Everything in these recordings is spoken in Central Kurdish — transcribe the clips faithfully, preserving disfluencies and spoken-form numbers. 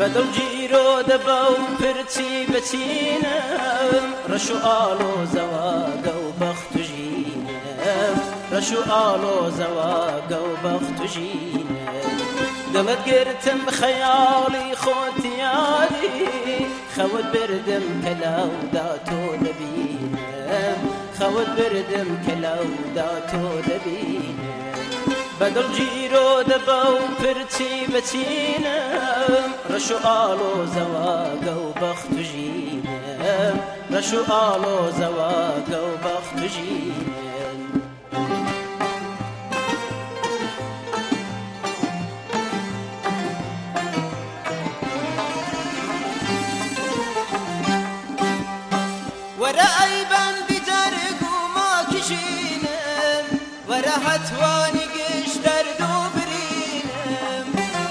بدل جيرو دبو برتي بتينم رشو آلو زواج وبخت جينم رشو آلو زواج وبخت جينم دمت قرتم خيالي خوتيالي خود بردم كلاو داتو دبينم خود بردم كلاو داتو دبينم بدل جيرو دبو برتي بتينم رشو آلو زواج وبخت جينم رشو آلو زواج وبخت جينم ورا أيبان بدرق وما كشينم ورا هتواني قشتر دوبرينم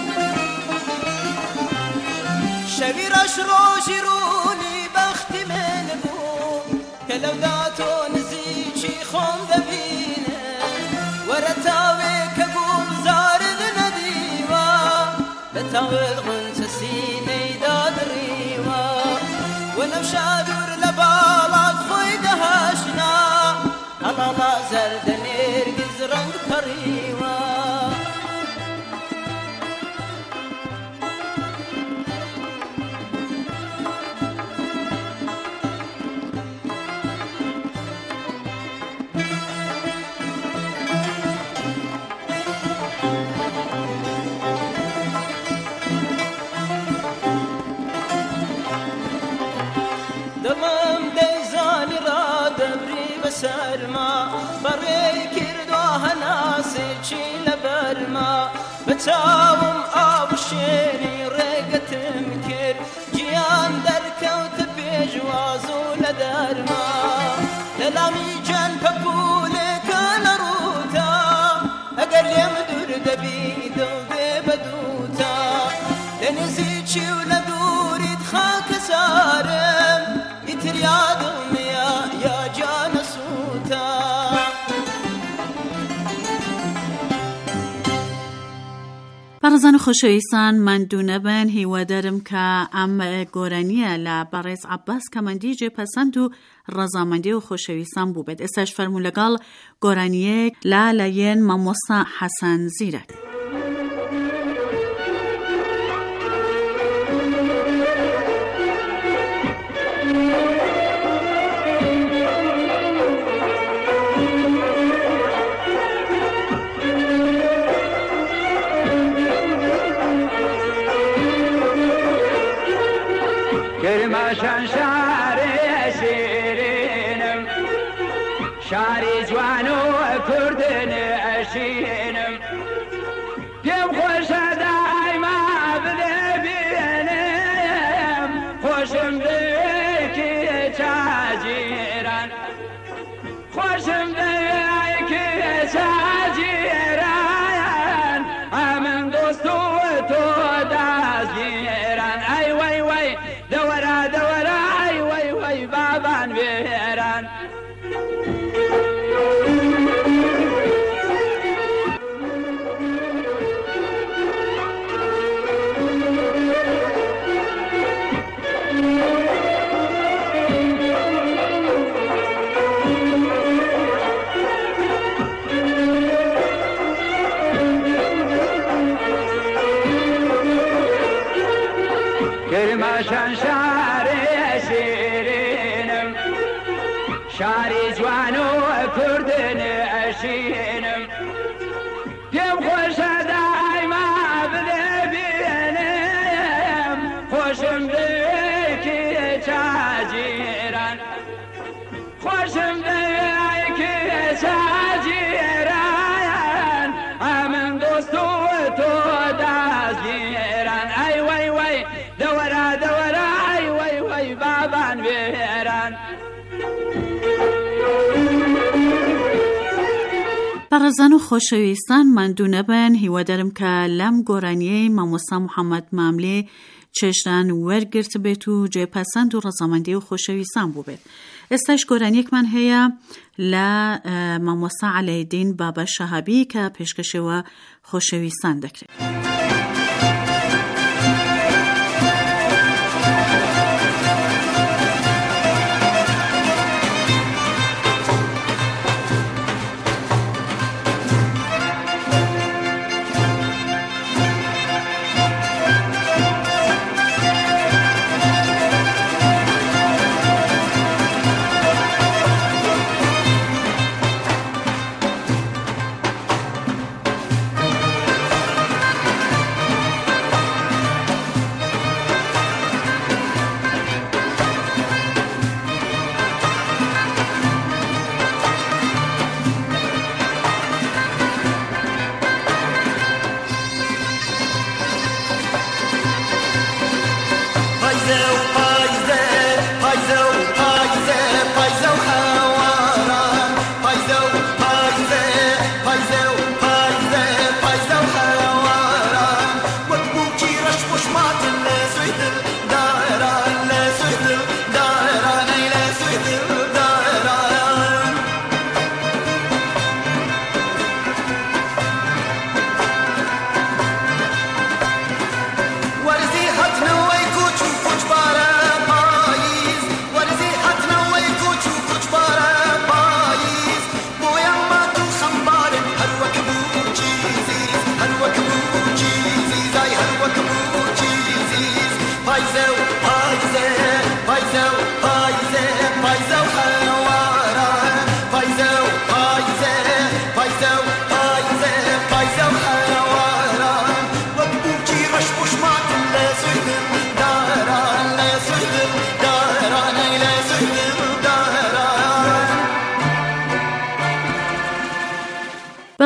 شوي رش روشي روني بخت من بو كلو داتو نزيجي خون دبينم ورا تاوي كقوم زارد نديوا بتاوي الغنس سيني دادريوا ولو شادور لبالات خوي دهشنا أنا لا زرد نرجز رنگ قريوا دمم ديزاني را دبري بسرما بري كردوها ناسي چي لبرما بتاوم آب شيري ريقت مكر جيان دركوت بيجوازو لدرما للامي جان بقولي كان روتا اقل يمدور دبي دل دي بدوتا لنزيجي ولدوري دخاك سارم يتريادم يا يا جان سوتا برزن خوشویستان من دونه بن هیوادارم که ام گورانیه لبرز عباس کمندی جه پسند و رضامندی و خوشویستان بوبد استش فرمولگال گورانیه لالین ماموسا حسن زیرک كرماشان شاري أسيرينم شاري جوانو كردن أشينم يم خوش دايما بلبينم خوشم بيكي تاجيران خوشم بيكي تاجيران أمن دوستو تو دازيران أي وي وي دورا دورا أي وي وي بابان بيران كرماشان شاري أسيرينم شاري جوانو كردن أشينم يم خوش دايما بلبينم خوشم بيكي تاجيران خوشم بيكي تاجيران أمن دوستو تو دازيران أي وي وي دورا دورا أي وي وي بابان بيران برزن و خوشویستان من دونه بن هیوادارم که لم گورانیه ماموسا محمد ماملی چشتن ورگرت بیتو جه پسند و رضامندی و خوشویستان بوبید استش گورانیک من هیا لا ماموسا علی الدین بابا شهابی که پیشکش و خوشویستان دکره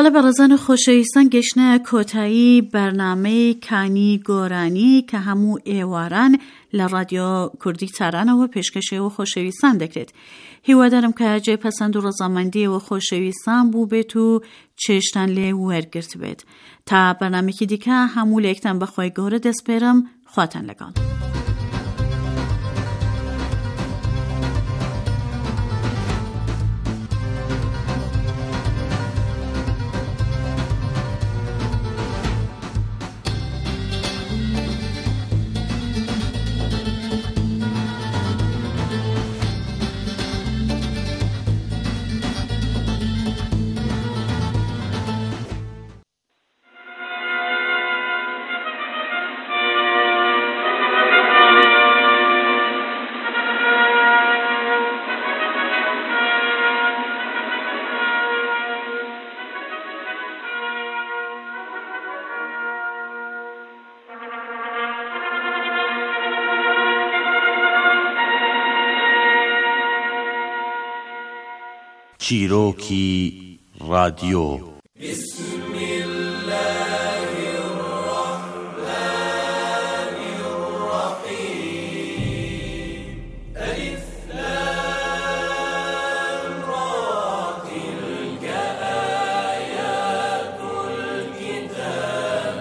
حالا برازن خوشویستان گشنه کۆتایی برنامه کانی گۆرانی کە هەموو ئێواران لە رادیۆ کوردی تارانەوە پێشکەشەوە خۆشەویستان دەکرێت. هیوادارم کە جێپەسەند و ڕەزامەندیەوە خۆشەویستان بوو بێت و چێشتان لێ وەرگرت بێت. تا بەرنامێکی دیکە هەموو لە یەکتان بەخوای گەورە دەسپێرم. خواتان لەگەڵ. چیرۆکی رادیۆ. بسم الله الرحمن الرحیم. الف لام را تلك آیات الكتاب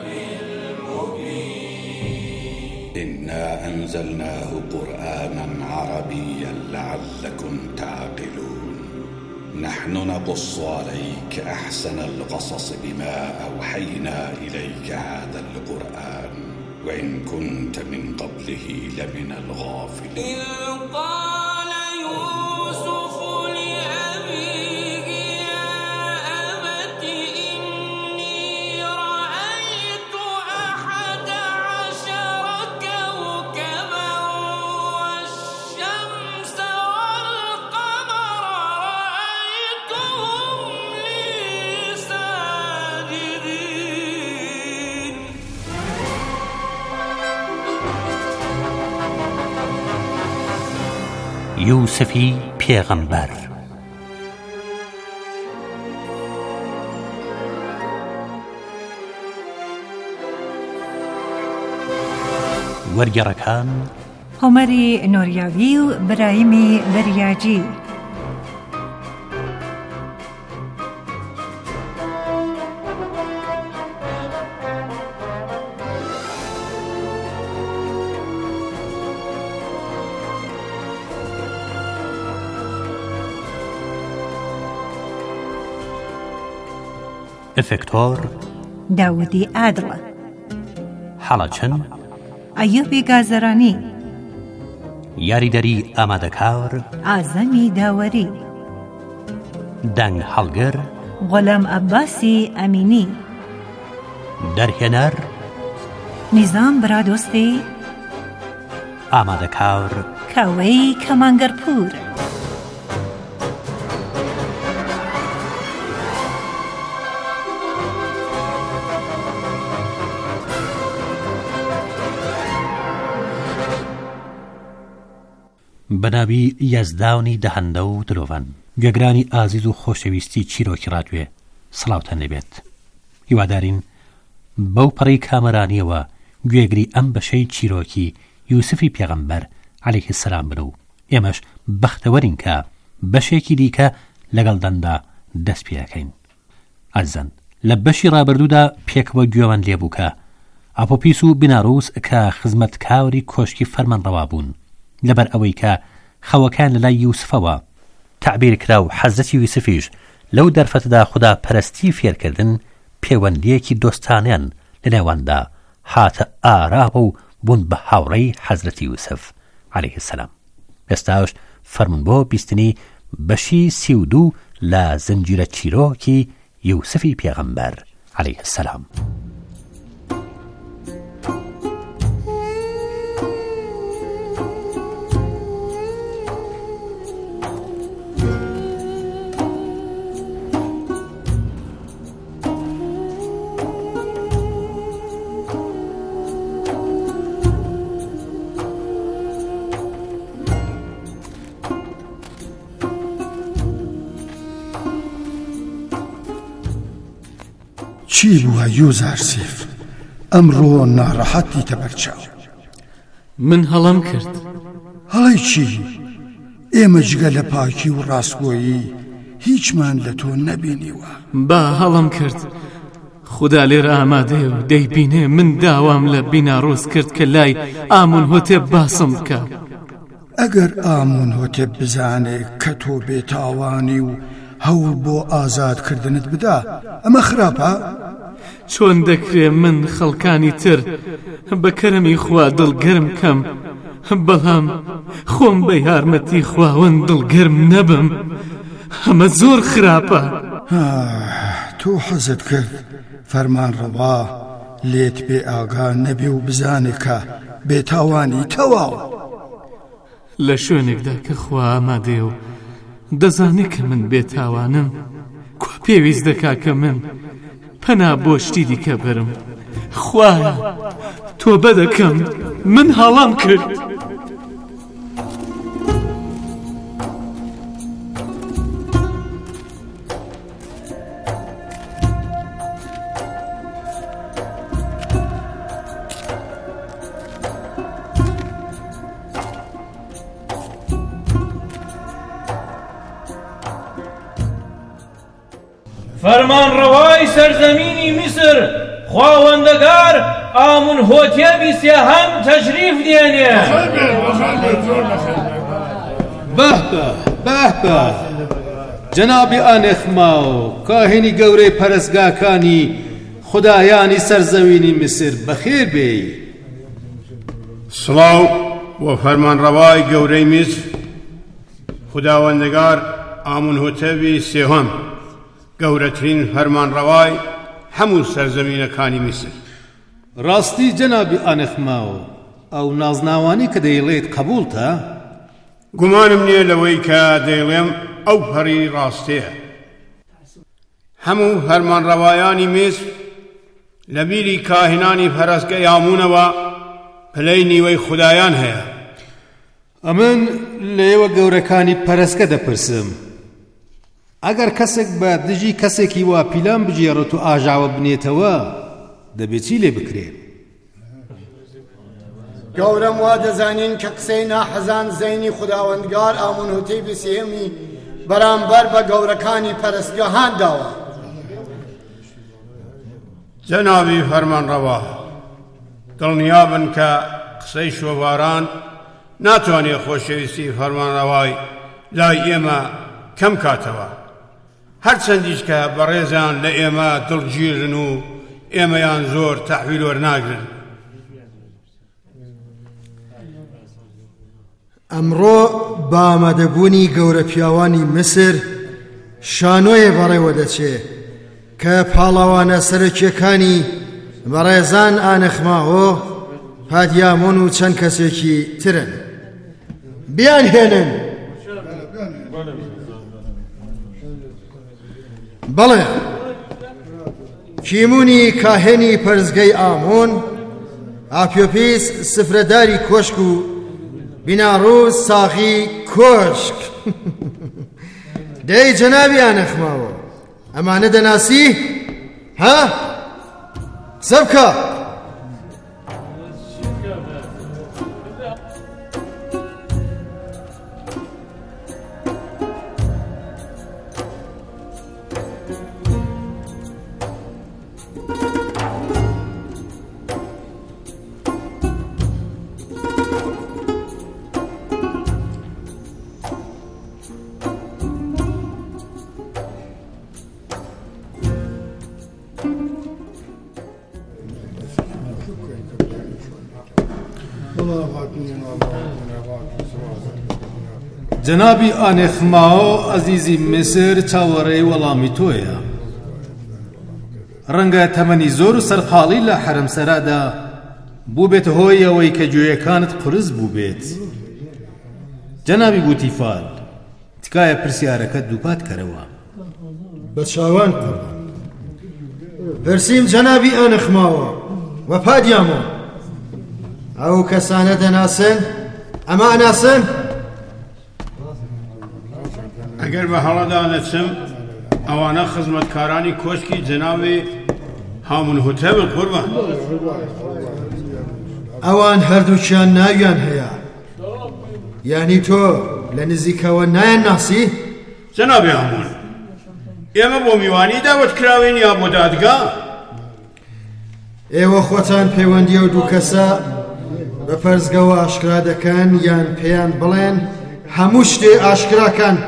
المبین. إنا أنزلناه قرآنا عربيا لعلكم تعقلون. نحن نقص عليك أحسن القصص بما أوحينا إليك هذا القرآن وإن كنت من قبله لمن الغافلين. إذ قال يوسف لأبيه يا أبت إني رأيت أحد عشر كوكبا والشمس یوسفی پێغەمبەر. وەرگێڕەکان هۆمەری نۆریاوی و برایمی بەریاجی. ئفکتۆر داودی عادڵ. حەڵەچن ئەیوبی گازەرانی. یاریدەری ئامادەکار ئازەمی داوەری. دەنگ هەڵگر غۆلام عەباسی ئەمینی. دەرهێنەر نیزام برادۆستی. ئامادەکار کاوەی کەمانگەرپور. بەناوی یەزداونی دەهەندە و درۆڤەن. گوێگرانی ئازیز و خۆشەویستی چیرۆکی ڕادیۆ، سڵاوتان لەبێت. هیوادارین بەو پەڕی کامەرانیەوە گوێگری ئەم بەشەی چیرۆکی یوسفی پێغەمبەر عەلەیهی سەلام بن و ئێمەش بەختەوەرین کە بەشێکی دیکە لەگەڵداندا دەست پێەکەین. ئازیزان، لە بەشی ڕابردوودا پێکەوە گوێمان لێبوو کە ئاپۆپیس و بیناڕووس کە خزمەتکاوری کۆشکی فەرمانڕەوا بوون لەبەر ئەوەی کە خەوەکان لە لای یوسفەوە تعبیر کرا و حەزرەتی یوسفیش لەو دەرفەتدا خوددا پەرستی فێرکردن پەیوەندیەکی دۆستانیان لە نێواندا هاتە ئاراوە و بوون بە هاوڕێی حەزرەتی یوسف عەلەیهی سەلام. ئێستاش فەرمون بۆ بیستنی بەشی سی و دوو لە زنجیرە چیرۆکی یوسفی پێغەمبەر عەلەیهی سەلام. چی بووە یوزارسیف ئەمڕۆ ناڕەحەتی تەبەرچاو من هەڵام کرد هەڵی چی؟ ئێمە جگە لە پاکی و ڕاستگۆیی هیچمان لە تۆ نەبینیوە. با هەڵام کرد خدا لێرە ئامادەیە و دەیبینێ من داوام لە بیناڕۆز کرد کە لای ئامون هۆتێب باسم بکە. ئەگەر ئامون هۆتێب بزانێ کە تۆ بێتاوانی و هەوڵ بۆ ئازادکردنت بدا ئەمە خراپە؟ چۆن دەکرێ من خەڵکانی تر بە کەرەمی خوا دڵگەرم کەم بەڵام خۆم بە یارمەتی خواوەند دڵگەرم نەبم؟ ئەمە زۆر خراپە. تۆ حەزت کرد فەرمانڕەوا لێت بێ ئاگا نەبێ و بزانێ کە بێتاوانی تەواو لە شوێنێکدا کە خوا ئامادەیە و دەزانێت کە من بێتاوانم کوا پێویست دەکا کە من پەنا بۆ شتی دیکە بەرم. خوایە تۆبە دەکەم من هەڵام کرد. فەرمان ڕەوای سەرزەمینی میسر خواوەندەگار ئامون هۆتێبی سێهەم تەشریف دێنێ. بەهبە بەهبە جەنابی ئانێخماو کاهێنی گەورەی پەرستگاکانی خودایانی سەرزەوینی میسر بەخێر بێی. سڵاو بۆ فەرمانڕەوای گەورەی میسر خوداوەندەگار ئامون هۆتێبی سێهەم گەورەترین فەرمانڕەوای هەموو سەرزەمینەکانی میسر. ڕاستی جەنابی ئانێخماو ئەو نازناوانی کە دەیڵێت قبوڵتە؟ گومانم نییە لەوەی کە دەیڵێم ئەو پەڕی ڕاستەیە. هەموو فەرمانڕەوایانی میسر لە بیری کاهینانی پەرستگای ئامونەوە پلەی نیوەی خودایان هەیە. ئەمن لێوە گەورەکانی پەرستگە دەپرسم ئەگەر کەسێک بە دژی کەسێکی وا پیلان بژێڕێت و ئاژاوە بنێتەوە دەبێت چی لێ بکرێت؟ گەورەم وا دەزانین کە قسەی ناحەزان زەینی خوداوەندگار ئامون هۆتێبی سێهەمی بەرامبەر بە گەورەکانی پەرستگاهان داوە. جەنابی فەرمانڕەوا دڵنیابن کە قسەی شۆڤاران ناتوانێت خۆشەویستی فەرمانڕەوای لای ئێمە کەم کاتەوە، هەرچەندیش کە بەڕێزان لە ئێمە دڵگیرن و ئێمەیان زۆر تەحویل وەرناگرن. ئەمڕۆ بە ئامادەبوونی گەورە پیاوانی میسر شانۆیە بەڕێوە دەچێ کە پاڵاوانە سەرەکیەکانی بەڕێزان ئانەخماوە پادیامۆن و چەند کەسێکی ترن. بیان هێنن. بەڵێ کیمونی کاهێنی پەرستگەی ئامۆن، ئاپیۆپیس سفرەداری کۆشک و بیناڕووز ساغی کۆشک. دەی جەنابی ئانەخماوە ئەمانە دەناسی؟ ها؟ قسە بکە. جەنابی ئانێخماو ئەزیزی میسر چاوەڕێی وەڵامی تۆیە. ڕەنگە تەمەنی زۆر و سەرقاڵی لە حەرەمسەرادا بوو بێت هۆی ئەوەی کە گوێیەکانت قرس بوو بێت. جەنابی بوتیفال تکایە پرسیارەکە دووپات کەرەوە. بە چاوان قوربان پرسیم جەنابی ئانەخماوە وە پادیامۆ ئەو کەسانە دەناسن؟ ئەمە ئەناسن؟ ئەگەر بە هەڵەدا نەچم ئەوانە خزمەتکارانی کۆشکی جەنابی هامون هۆتێبن قوربان ئەوان هەردووچیان ناویان هەیە یانی تۆ لە نزیکەوە نایان ناسی؟ جەنابی هامون ئێمە بۆ میوانی داوەت کراوین یا بۆ دادگا؟ ئێوە خۆتان پەیوەندی ئەو دوو کەسە بە پەرزگەوە ئاشکرا دەکەن یان پێیان بڵێن هەموو شتێ ئاشکراکەن؟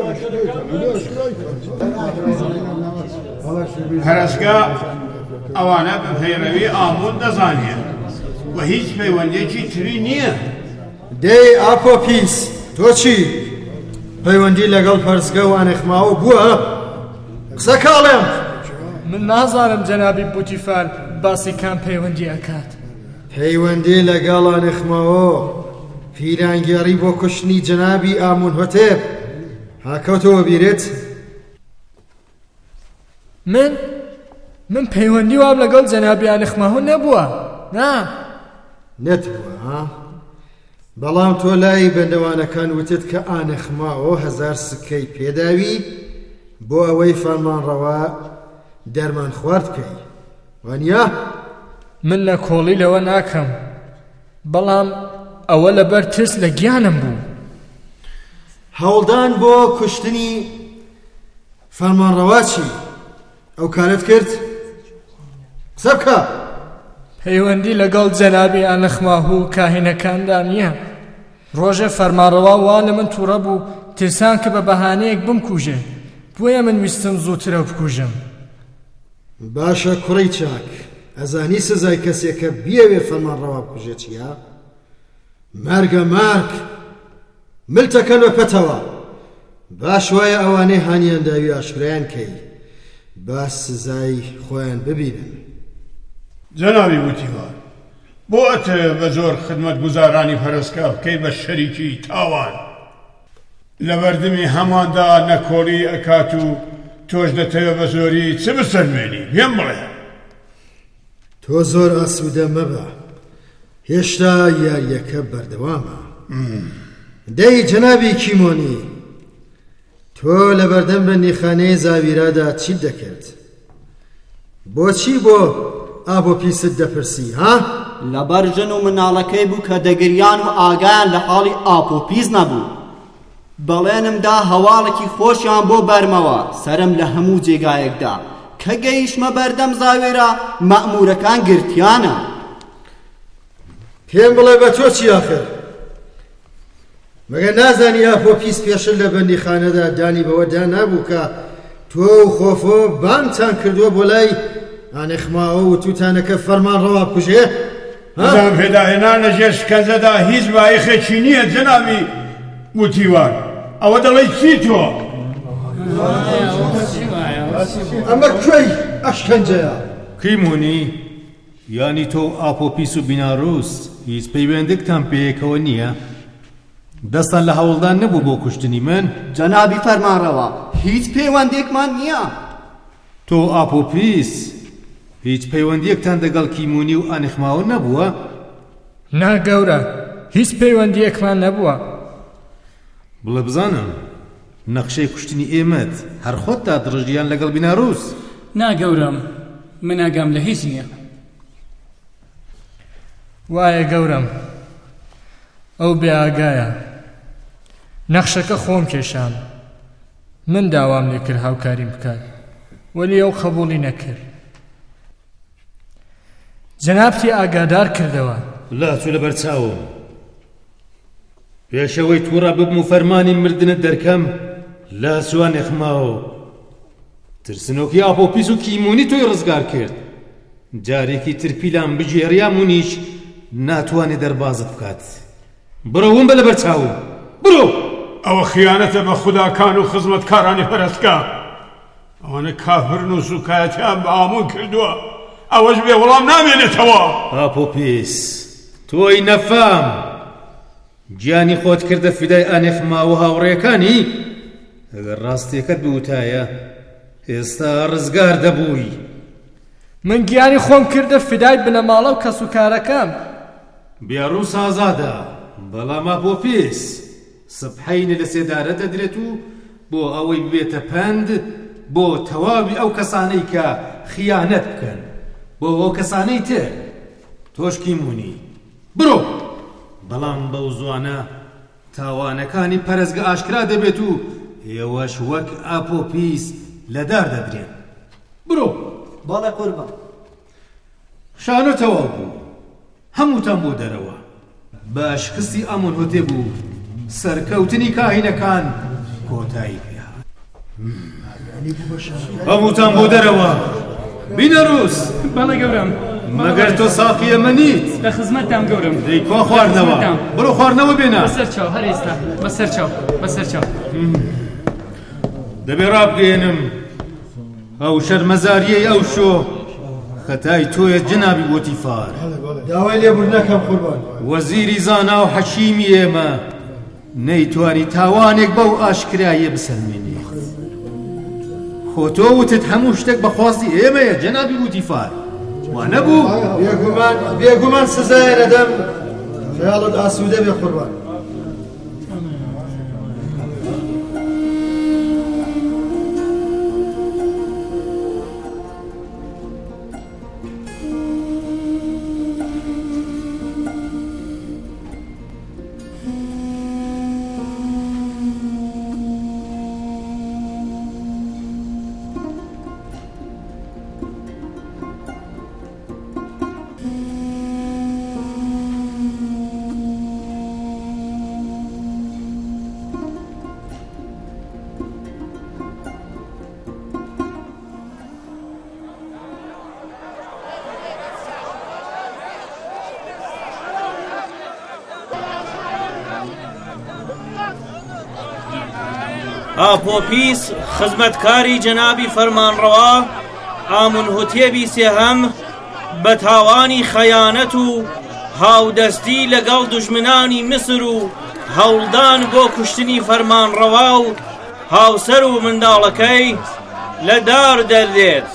پەرستگا ئەوانە بە پەیڕەوی ئامون دەزانێن و هیچ پەیوەندێکی تری نییە. دەی ئاپۆپیس تۆ چی؟ پەیوەندی لەگەڵ پەرستگە و ئانێخماوە بووە؟ قسە کاڵێم. من نازانم جەنابی بوتیفال باسی کام پەیوەندی ئەکات. پەیوەندی لەگەڵ ئانێخماوە پیرانگێڕی بۆ کوشتنی جەنابی ئامون هۆتێب هاکەوتەوە بیرێت؟ من من پەیوەندی وام لەگەڵ جەنابی ئانێخماوە نەبووە. نا نەتبووە ها؟ بەڵام تۆ لای بەندەوانەکان وتت کە ئانێخماوە هەزار سکەی پێداوی بۆ ئەوەی فەرمانڕەوا دەرمان خوارد بکەی وانیا؟ من لە کۆڵی لەوە ناکەم بەڵام ئەوە لەبەر ترس لە گیانم بوو. هەوڵدان بۆ کوشتنی فەرمانڕەوا چی؟ ئەو کارت کرد؟ قسە بکە. پەیوەندی لەگەڵ جەنابی ئانێخماو و کاهینەکاندا نییە. ڕۆژە فەرمانڕەوا وا لە من تووڕە بوو ترسان کە بە بەهانەیەک بمکوژێ بۆیە من ویستم زووترە بکوژم. باشە کوڕی چاک ئەزانی سزای کەسێکە بیەوێ فەرمانڕەوا بکوژێ چییە؟ مەرگە مارگ ملتەکەن بە پەتەوە. باش وایە ئەوانەی هانیان داوی ئاشکرایان کەی با سزای خۆیان ببینن. جەنابی بوتیفال بۆ ئەتەوێ بە زۆر خدمەت گوزارانی پەرستگا بکەی بە شەریکی تاوان لە بەردەمی هەماندا نەکۆڵی ئەکات و تۆش دەتەوێ بە زۆری چ بسەلمێنی پێم بڵێ. تۆ زۆر ئاسوودە مەبە هێشتا یاریەکە بەردەوامە. دەی جەنابی کیمۆنی تۆ لە بەردەم بەندیخانەی زاویرادا چیت دەکرد؟ بۆچی بۆ ئابۆپیست دەپرسی ها؟ لەبەر ژن و مناڵەکەی بوو کە دەگریان و ئاگایان لە حاڵی ئاپۆپیز نەبوو. بەڵێنمدا هەواڵێکی خۆشیان بۆ بەرمەوە سەرم لە هەموو جێگایەکدا کە گەیشتمە بەردەم زاوێرە مەئموورەکان گرتیانە. پێم بڵێ بە تۆ چی ئاخر؟ مەگە نازانی ئاپۆپیس پێشتر لە بەندیخانەدا دانی بەوەدا نابوو کە تۆ و خۆفۆ بانگتان کردووە بۆ لای ئانێخماوە و تووتانەکە فەرمانڕەوا بکوژێ؟ ئەم پێداهێنان لە ژێر شکەنجەدا هیچ بایەخێکی نییە جەنابی بوتیوان. ئەوە دەڵێی چی تۆ؟ ئەمە کوێی ئەشکەنجەیە؟ کیمۆنی یانی تۆ ئاپۆپیس و بیناڕووس هیچ پەیوەندێکتان پێیەکەوە نییە؟ دەستان لە هەوڵدان نەبوو بۆ کوشتنی من؟ جەنابی فەرمانڕەوا هیچ پەیوەندێکمان نییە. تۆ ئاپۆپیس هیچ پەیوەندیەکتان دەگەڵ کیمۆنی و ئانێخماوە نەبووە؟ نا گەورە هیچ پەیوەندیەکمان نەبووە. بڵێ بزانم نەخشەی کوشتنی ئێمەت هەر خۆت تا دڕژیان لەگەڵ بیناڕووس؟ نا گەورەم من ئاگام لە هیچ نییە. وایە گەورەم ئەو بێ ئاگایە. نەخشەکە خۆم کێشام من داوام لێ کرد هاوکاریم بکات وەلی ئەو قبوڵی نەکرد. جەنابتی ئاگادار کردەوە. لا چوو لەبەر چاوم پێشەوەی تووڕە ببم و فەرمانی مردنت دەرکەم لا سوانێخماوە ترسنۆکی ئاپۆپیس و کیمۆنی تۆی ڕزگار کرد. جارێکی ترپیلان بجێڕیا مونیش ناتوانێ دەربازت بکات. بڕۆ ون بە لەبەر چاوم بڕۆ. ئەوە خیانەتە بە خوداکان و خزمەتکارانی پەرستگا. ئەوانە کافرن و سوکایەتیان بە ئامون کردووە ئەوەش بێ وەڵام نامێنێتەوە. ئاپۆپیس تۆی نەفام گیانی خۆت کردە فیدای ئانێخماوە هاوڕێیەکانی؟ ئەگەر ڕاستیەکەت بوتایە ئێستا ڕزگار دەبووی. من گیانی خۆم کردە فیدای بنەماڵە و کەسوکارەکەم. بیاڕووس ئازادە بەڵام ئاپۆپیس سبحەینە لە سێدارە دەدرێت و بۆ ئەوەی بێتە پەند بۆ تەواوی ئەو کەسانەی کە خیانەت بکەن. بۆ ئەو کەسانەی تر تۆشکی مونی بڕۆ. بەڵام بەو زوانە تاوانەکانی پەرستگە ئاشکرا دەبێت و ئێوەش وەک ئاپۆپیس لەدار دەبرێن. بڕۆ. بەڵێ قوربان. شانۆ تەواو بوو، هەمووتان بۆ دەرەوە. باشخستی ئامۆنهۆتێب و سەرکەوتنی کاهینەکان کۆتایی پێ. هەمووتان بۆ دەرەوە. بینە ڕووس. بەڵێ گەورم. مەگەر تۆ ساقی ئێمە نیت. لە خزمەتتان گەورم. دەی کوا خواردنەوە. بڕۆ خواردنەوە بێنە. بەسەر چاو هەر ئێستا بەسەر چاو بەسەر چاو. دەبێ ڕابگەێنم ئەو شەرمەزاریەی ئەو شۆ خەتای تۆیە جەنابی بۆتیفار. داوای لێبوور نەکەم قوربان. وەزیری زانا و حەکیمی ئێمە نەیتوانی تاوانێک بەو ئاشکراییە بسەلمێنێ. خۆ تۆ وتت هەموو شتێک بەخواستی ئێمەیە جەنابی بۆتیفار، وانە بوو؟ بێگومان بێگومان سزایە لەدەم. خەیاڵت ئاسوودە بێ قوربان. ئاپۆپیس خزمەتکاری جەنابی فەرمانڕەوا ئامونهۆتێبی سێهەم بە تاوانی خەیانەت و هاودەستی لەگەڵ دوژمنانی میسر و هەوڵدان بۆ کوشتنی فەرمانڕەوا و هاوسەر و منداڵەکەی لە دار دەردێت.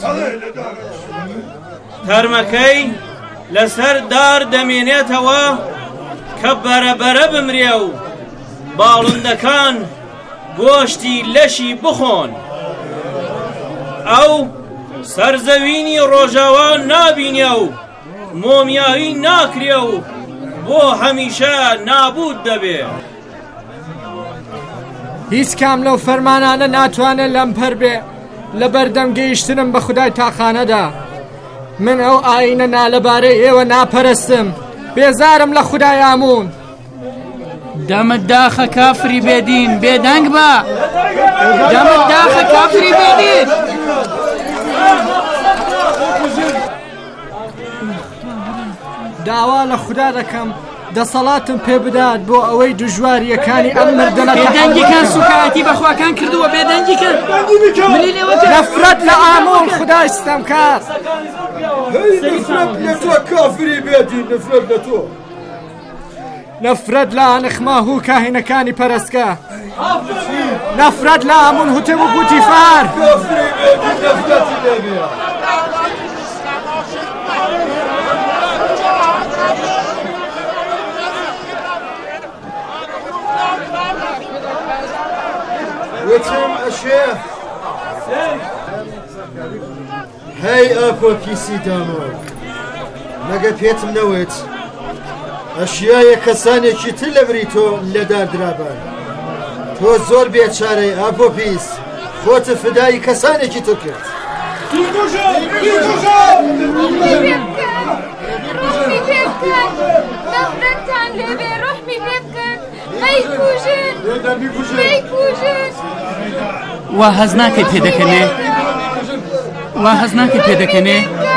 تەرمەکەی لەسەر دار دەمێنێتەوە کە بەرەبەرە بمرێ و باڵندەکان گۆشتی لەشی بخۆن. ئەو سەرزەوینی ڕۆژاوان نابینێ و مۆمیایی ناکرێ و بۆ هەمیشە نابوود دەبێ. هیچ کام لەو فەرمانانە ناتوانێت لەم پەر بێ لە بەردەم گەیشتنم بە خودای تاخانەدا. من ئەو ئاینە نالەبارەی ئێوە ناپەرستم. بێزارم لە خودای ئامون. دەمت داخە کافری بێدین بێدەنگ بە. دەمت داخە کافری بێدین. داوا لە خوددا دەکەم دەسەڵاتم پێ بدات بۆ ئەوەی دژواریەکانی ئەم مردنە بێدەنگیکان سوکایەتی بەخواکان کردووە. بێدەنگیکەن نەفرەت لە ئامۆن خودای ستەمکار. نەفرەت لە تۆ کافری بێدین. نەفرەت لە تۆ. نەفرەت لە ئانەخماه و کاهینەکانی پەرستگا. نەفرەت لە ئامونهۆتێب و بوتیفار. وتم ئەشێ هەی ئاپۆپیسی دامۆ، مەگە پێتم نەوێت ئەشیایە کەسانێکی تر لە بری تۆ لەدار درابان. تۆ زۆر بێچارەی ئاپۆپیس، خۆتە فدایی کەسانێکی تۆ کرد. نەفرەتتان لێبێ، ڕۆحمی پێ بکەن، مەیکوژن مەیکوژن. وا هەز ناکەی پێ دەکەنێ؟ وا هەز ناکەی پێ دەکەنێ؟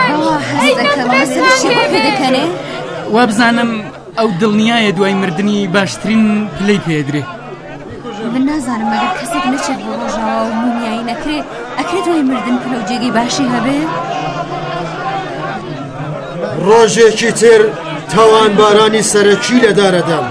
پێ دەکەنێ؟ وا بزانم ئەو دڵنیایە دوای مردنی باشترین پلەی پێدرێ. من نازانم ئەگەر کەسێک نەچێت بۆ ڕۆژاوە و مومیایی نەکرێ ئەکرێت دوای مردن پلە و جێگەی باشی هەبێ؟ ڕۆژێکی تر تاوانبارانی سەرەکی لەدارەدەم.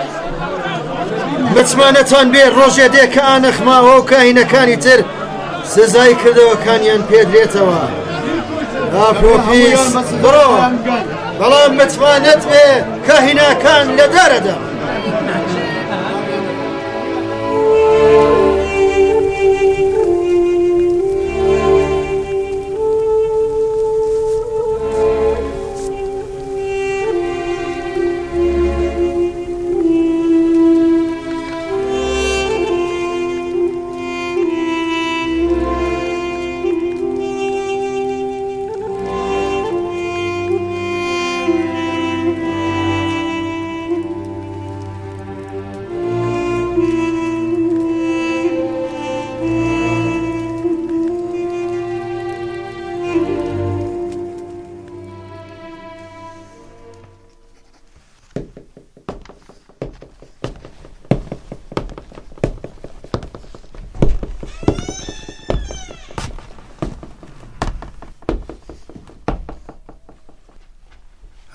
متمانەتان بێ ڕۆژێ دێ کە ئانەخماوە و کاهینەکانی تر سزای کردەوەکانیان پێدرێتەوە. ئاپۆپیس بڕۆ، بەڵام متمانەت بێ کاهینەکان لەدارەدەم.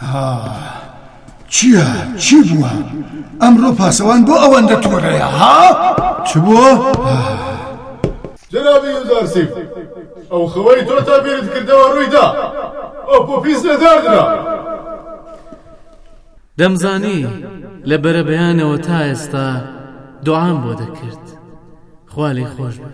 چییە؟ چی بووە؟ ئەمڕۆ پاسەوان بۆ ئەوەندە تۆڕەیە ها؟ چ بووە؟ جەنابی یوزارسیف، ئەو خەوەی تۆ تا بیرت کردەوە ڕوویدا، ئەو پۆپیس لەدادرا. دەمزانی لە بەرەبەیانەوە تا ئێستا دوعام بۆ دەکرد، خوا لێی خۆش بێت.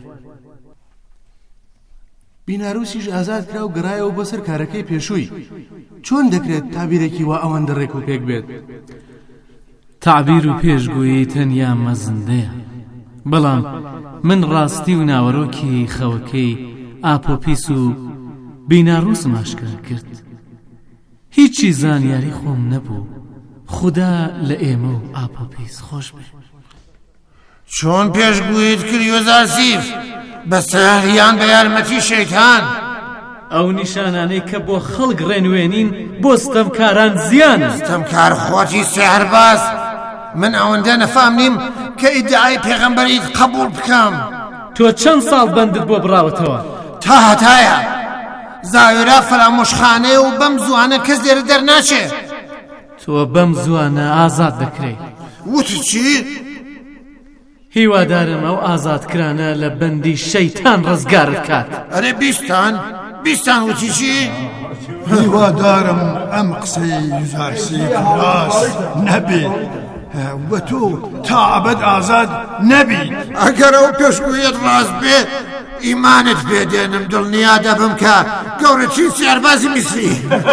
بیناروسیش ئازاد کرا و گەڕایەوە بەسەر کارەکەی پێشووی. چۆن دەکرێت تابیرێکی وا ئەوەندە ڕێک و پێک بێت؟ تعبیر و پێشگویی تەنیا مەزندەیە، بەڵام من ڕاستی و ناوەڕۆکی خەوەکەی ئاپۆپیس و بیناروسم ئاشکرا کرد. هیچی زانیاری خۆم نەبوو. خوددا لە ئێمە و ئاپۆپیس خۆش بێت. چۆن پێشگویت کرد یۆزارسیف؟ بە سەهریان بە یارمەتی شەیتان؟ ئەو نیشانانەی کە بۆ خەڵک ڕێنوێنین بۆ ستەمکاران زیانە. ستەمکار خۆتی سێهرباز، من ئەوەندە نەفامنیم کە ئیدعای پێغەمبەریت قبول بکەم. تۆ چەند ساڵ بەندت بۆ بڕاوەتەوە؟ تا هەتایە زاوێرا فەرامۆشخانەیە و بەم زوانە کەس لێرە دەرناچێت. تۆ بەم زوانە ئازاد دەکرێت. وتی چی؟ هیوادارم ئەو ئازادکرانە لە بەندی شەیتان ڕزگارت کات. ئەرێ بیستان بیستان وتی چی؟ هیوادارم ئەم قسەی یوزارسیف ڕاست نەبێت و تۆ تا ئەبەد ئازاد نەبیت. ئەگەر ئەو پێشگویت ڕاست بێت ئیمانت پێدێنم، دڵنیا دەبم کە گەورەترین سیاربازی میسری.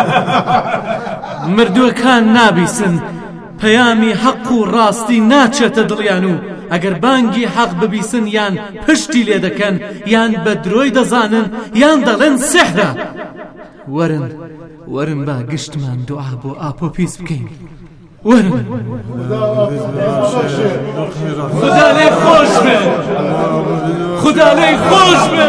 مردووەکان نابیسن، پەیامی حەق و ڕاستی ناچێتە دڵیان و ئەگەر بانگی حەق ببیسن یان پشتی لێ دەکەن یان بە درۆی دەزانن یان دەڵێن سحرە. وەرن وەرن با گشتمان دوعا بۆ ئاپۆپیس بکەین. وەرن. خوددا لێی خۆش بێ، خوددا لێی خۆش بێ.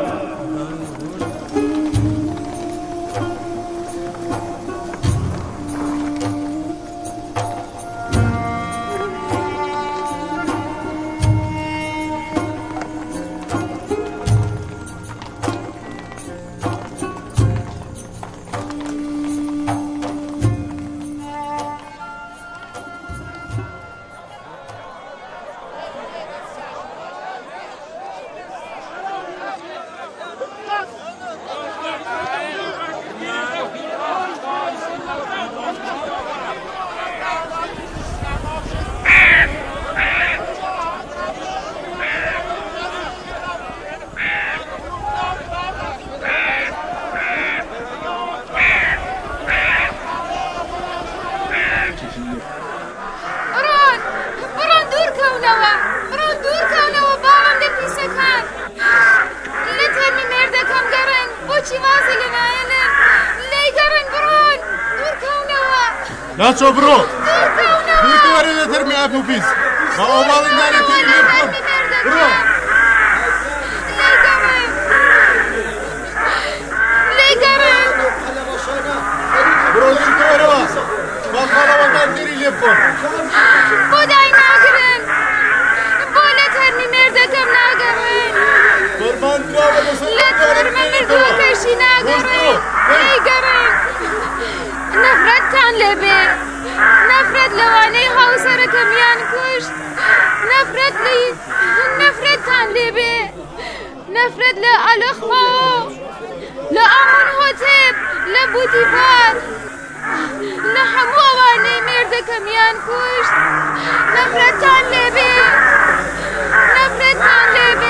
ناچۆ بڕۆ دوورکەوەرە لە تەرمی ئاپۆپیس بە ئەوواڵی نانێتی لێ بکەم. بڕۆ بڕۆ دوورکەوەرەوە با خاڵەوەکان تێری لێ بکەم. بۆ دای ناگرن، بۆ لە تەرمی مێردەکەم ناگەڕێن، فەرمانراوە لەسەر لە تەرمە مردووەکەشی ناگەڕێن. لێیگەڕێن. نەفرەتتان لێبێ، نەفرەت لەوانەی هاوسەرەکەمیان کوشت، نەفرەت لی نەفرەتتان لێبێ، نەفرەت لە ئەلەخوا، لە ئامۆنهۆتێب، لە بوتیفار، لە هەموو ئەوانەی مێردەکەمیان کوشت. نەفرەتتان لێبێ، نەفرەتتان لێبێ.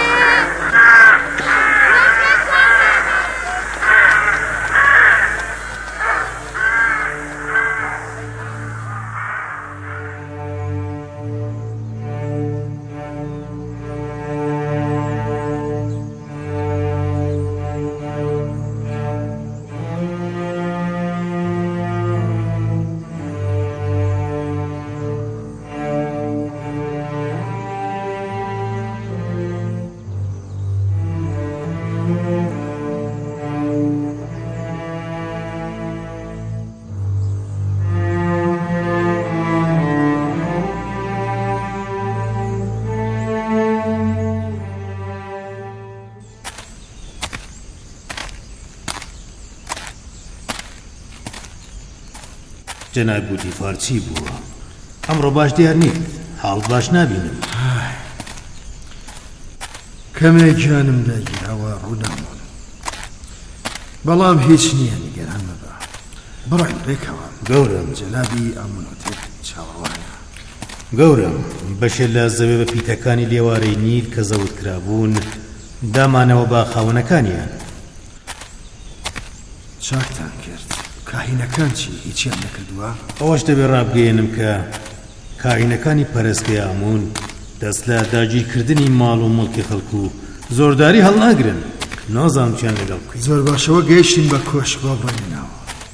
جەناب بوتیفار چی بووە؟ ئەمڕۆ باش دیار نیت، حاڵ باش نابینم. کەمێک گیانم داگیراوە ڕووداوە، بەڵام هیچ نییە نیگەران مەبە. بڕۆین ڕێکەوە. گەورم جەنابی ئەمونۆتێک چاوەڕوانە. گەورم بەشێ لە زەوێ بە پیتەکانی لێوارەی نیل کە زەوت کرابوون دامانەوە بە خاوەنەکانیان. چاکتان کرد. کاهینەکان چی هیچیان نەکردووە؟ ئەوەش دەبێ ڕابگەێنم کە کاهینەکانی پەرستگای ئامون دەست لە داگیرکردنی ماڵ و مڵکی خەڵکو و زۆرداری هەڵناگرن. نازانم چیان لەگەڵ بکەین. زۆر باشەوە گەیشتین بە کۆشکۆ بڕینەوە.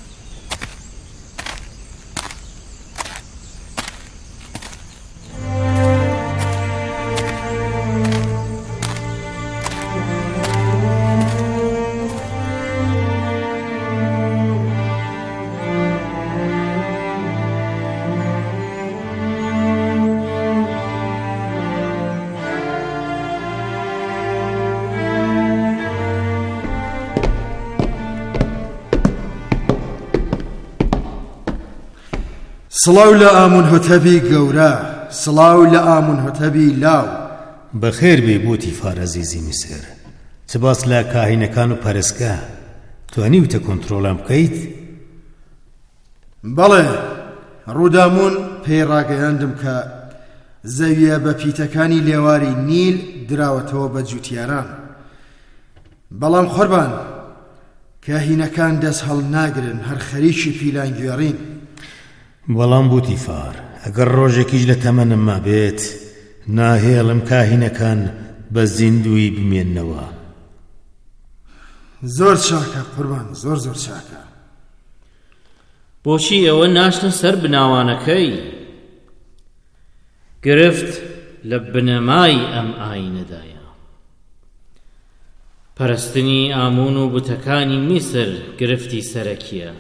سڵاو لە ئامون هۆتەبی گەورە، سڵاو لە ئامون هۆتەبی لاو. بەخێر بێ بوتیفار عەزیزی میسر. چ باس لە کاهینەکان و پەرستگا توانیوتە کۆنتڕۆڵام بکەیت؟ بەڵێ، ڕوودامون پێی ڕاگەیاندم کە زەویە بە پیتەکانی لێواری نیل دراوەتەوە بە جوتیاران. بەڵام قوربان، کاهینەکان دەست هەڵ ناگرن، هەر خەریکی پیلان گوێڕین. بەڵام بوتیفار، ئەگەر ڕۆژێکیش لە تەمەنم ما بێت ناهێڵم کاهینەکان بە زیندوی بمێننەوە. زۆر چاکە قوربان، زۆر زۆر چاکە. بۆچی ئەوە ناشتن سەر بناوانەکەی؟ گرفت لە بنەمای ئەم ئاینەدایە. پەرستنی ئامون و بوتەکانی میسر گرفتی سەرەکیە.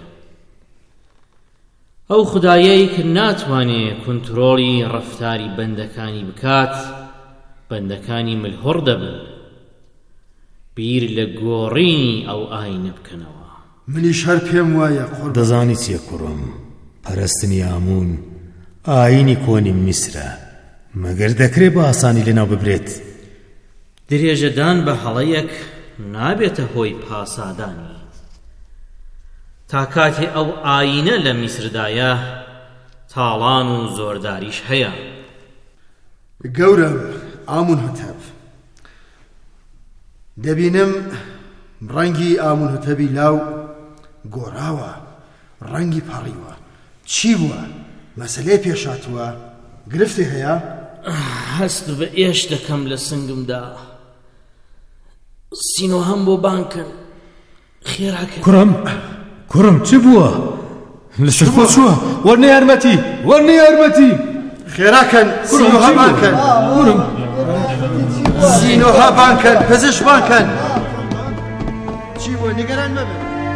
ئەو خودایەی کە ناتوانێت کۆنتڕۆڵی ڕەفتاری بەندەکانی بکات، بەندەکانی ملهوڕ دەبن، بیر لە گۆڕینی ئەو ئاینە بکەنەوە. منیش هەر پێم وایە قوربان. دەزانی چیە کوڕم؟ پەرستنی ئامون ئاینی کۆنی میسرە، مەگەر دەکرێت بە ئاسانی لەناو ببرێت. درێژەدان بە هەڵەیەک نابێتە هۆی پاسادانی. تا کاتێ ئەو ئاینە لە میسردایە تاڵان و زۆرداریش هەیە. گەورم ئامون هۆتەب، دەبینم ڕەنگی ئامون هۆتەبی لاو گۆڕاوە، ڕەنگی پاڕیوە. چی بووە؟ مەسەلەی پێشاتووە؟ گرفتی هەیە؟ هەست بە ئێش دەکەم لە سنگمدا. سینۆ هەم بۆ بانکن. خێراکە کوڕم، کوڕم چ بووە؟ لەسەر خۆ چووە؟ وەرنە یارمەتی، وەرنە یارمەتی. خێراکەن، سینۆها بانکەن. کوڕم سینۆها بانکەن، پزیشک بانکەن. چی بووە؟ نیگەران مەبە.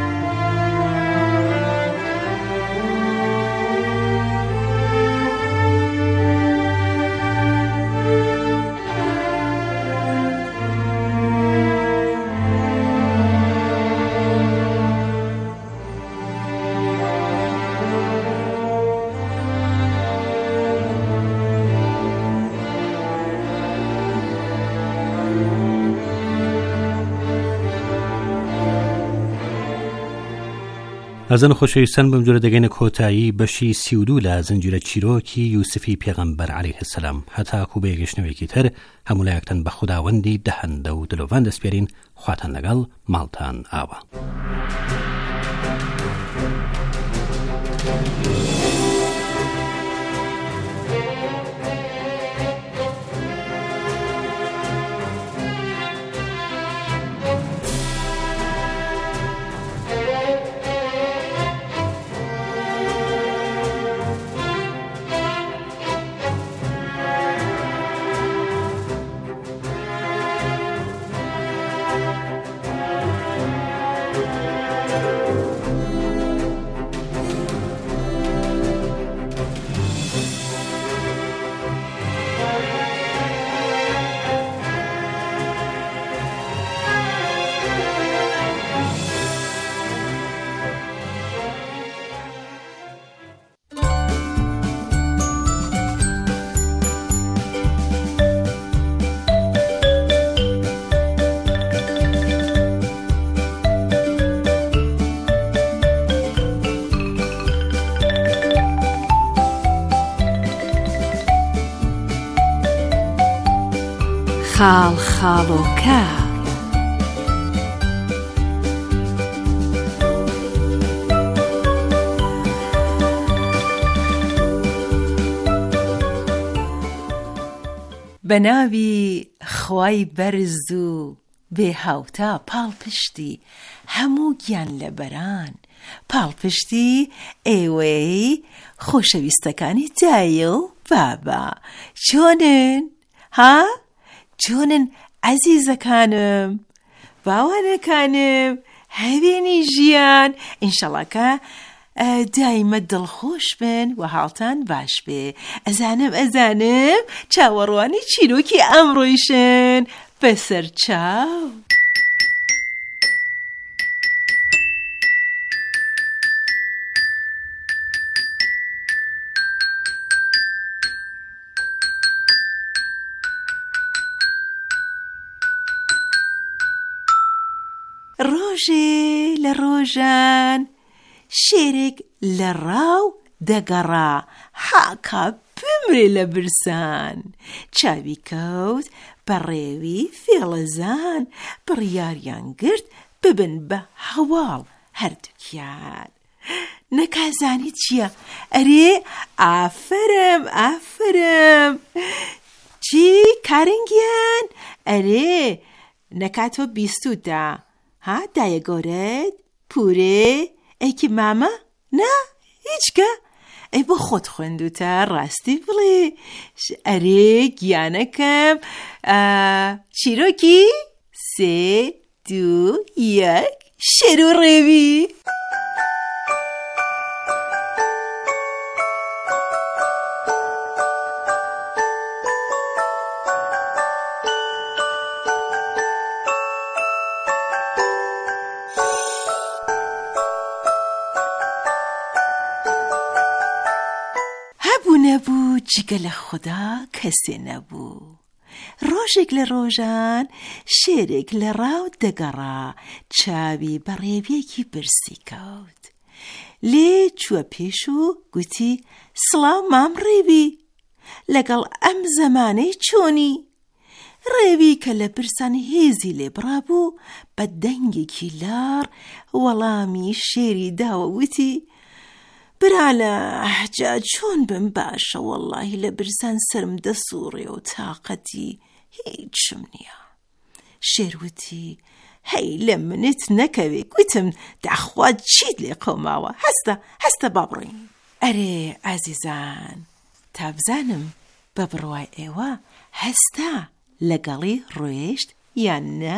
ئەزان خۆشەویستان بەم جۆرە دەگەینە کۆتایی بەشی سی و دوو لە زنجیرە چیرۆکی یوسفی پێغەمبەر عەلەیه السەلام. هەتاکوو بە یەگەشتنەوەیەکی تر هەموو لایەکتان بە خوداوەندی دەهەندە و دلۆڤان دەسپێرین. خواتان لەگەڵ، ماڵتان ئاوە. خاڵ خاڵۆکە بەناوی خوای بەرز و بێ هاوتا پاڵپشتی هەموو گیان لەبەران پاڵپشتی ئێوەی خۆشەویستەکانی دایە و بابا چۆنن؟ ها؟ چۆنن عەزیزەکانم باوانەکانم هەوێنی ژیان ئینشەڵڵا دایمە دڵخۆش بن و حاڵتان باش بێ ئەزانم ئەزانم چاوەڕوانی چیرۆکی ئەمڕۆیشن بەسەر چاو ڕۆژێ لە ڕۆژان شێرێک لە ڕاو دەگەڕا حاکا بمرێ لە برسان چاوی کەوت بە ڕێوی فێڵەزان بڕیاریان گرت ببن بە هەواڵ هەردووکیان نەکازانی چییە؟ ئەرێ ئافرم ئافرم چی کارنگیان؟ ئەرێ نەکاتۆ بیستوتە ها دایە گەورەت پورێ ئەیکی مامە؟ نا هیچکە ئەی بۆ خۆت خوێندوتە ڕاستی بڵێ ئەرێ گیانەکەم چیرۆکی سێ دوو یەک شێر و ڕێوی نەبوو جگە لە خوددا کەسێ نەبوو ڕۆژێک لە ڕۆژان شێرێک لە ڕاو دەگەڕا چاوی بە ڕێویەکی برسی کەوت لێ چووە پێش و گوتی سڵاو مام ڕێوی لەگەڵ ئەم زەمانەی چۆنی ڕێوی کە لە برسان هێزی لێ بڕابوو بە دەنگێکی لار وەڵامی شێری داوە وتی برالە ئەحجا چۆن بم باشە وەڵڵاهی لە برسان سرم دەسووڕێ و تاقەتی هیچم نییە شێروتی هەی لە منت نەکەوێ گوتم داخوا چیت لێ قەوماوە هەستە هەستە با بڕۆین ئەرێ ئازیزان تا بزانم بە بڕوای ئێوە هەستا لەگەڵی ڕۆیشت یان نا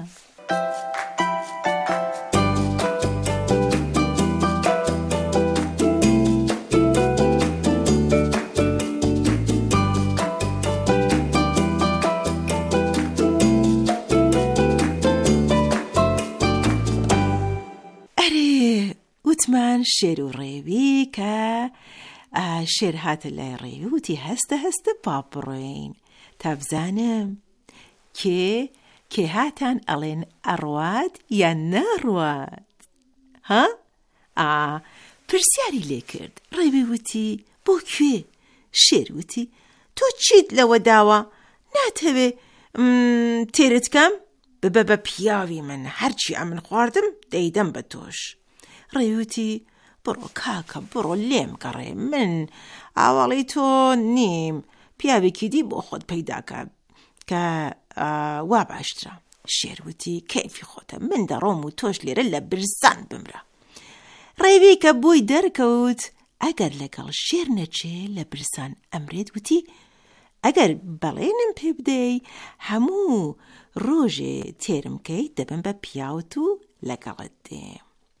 وتمان شێر و ڕێوی کە شێر هاتە لای ڕێوی وتی هەستە هەستە با بڕۆین تا بزانم کێ کێ هاتان ئەڵێن ئەڕوات یان نەڕوات ها؟ ئا پرسیاری لێ کرد ڕێوی وتی بۆ کوێ؟ شێر وتی تۆ چیت لەوە داوە؟ ناتەوێ تێرت کەم ببە بە پیاوی من هەرچی ئەمن خواردم دەیدەم بە تۆش ڕێوتی بڕۆ کاکە بڕۆ لێم گەڕێ من ئاواڵی تۆ نیم پیاوێکی دی بۆ خۆت پەیداکە کە وا باشترە شێروتی کەیفی خۆتە من دەڕۆم و تۆش لێرە لە برسان بمرە ڕێوی کە بووی دەرکەوت ئەگەر لەگەڵ شێر نەچێ لە برسان ئەمرێت وتی ئەگەر بەڵێنم پێ بدەی هەموو ڕۆژێ تێرمکەی دەبم بە پیاوت و لەگەڵت دێم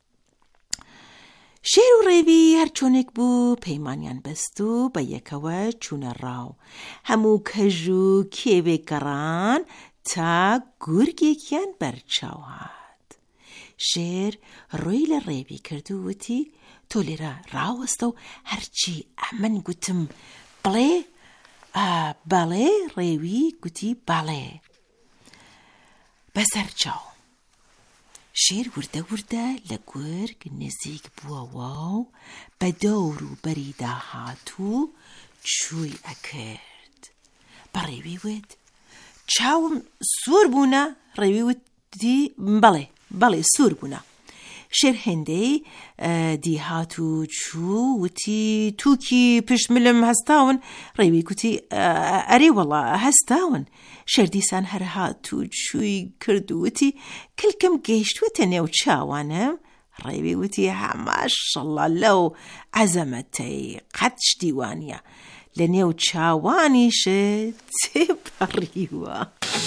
شێر و ڕێوی هەر چۆنێک بوو پەیمانیان بەست و بە یەکەوە چوونە ڕاو هەموو کەژ و کێوێک گەڕان تا گورگێکیان بەرچاو هات شێر ڕووی لە ڕێوی کرد و وتی تۆ لێرە ڕاوەستە و هەرچی ئەمن گوتم بڵێ بەڵێ ڕێوی گوتی بەڵێ بەسەر چاو شێر وردە وردە لە گورگ نزیک بووەوە و بە دەور و بەریدا هات و چووی ئەکرد بەڕێوی وت چاوم سوور بوونە ڕێوی وتی بەڵێ بەڵێ سوور بوونە. شێر هێندەی دیهات و چوو وتی تووکی پشملم هەستاون. ڕێوی گوتی ئەرێ وەڵا هەستاون. شێر دیسان هەر هات و چووی کرد و وتی کلکم گەیشتووەتە نێو چاوانم. ڕێوی وتی هەماشەڵڵا لەو عەزەمەتەی قەت شتی وانە لە نێو چاوانیشت تێپەڕیوە.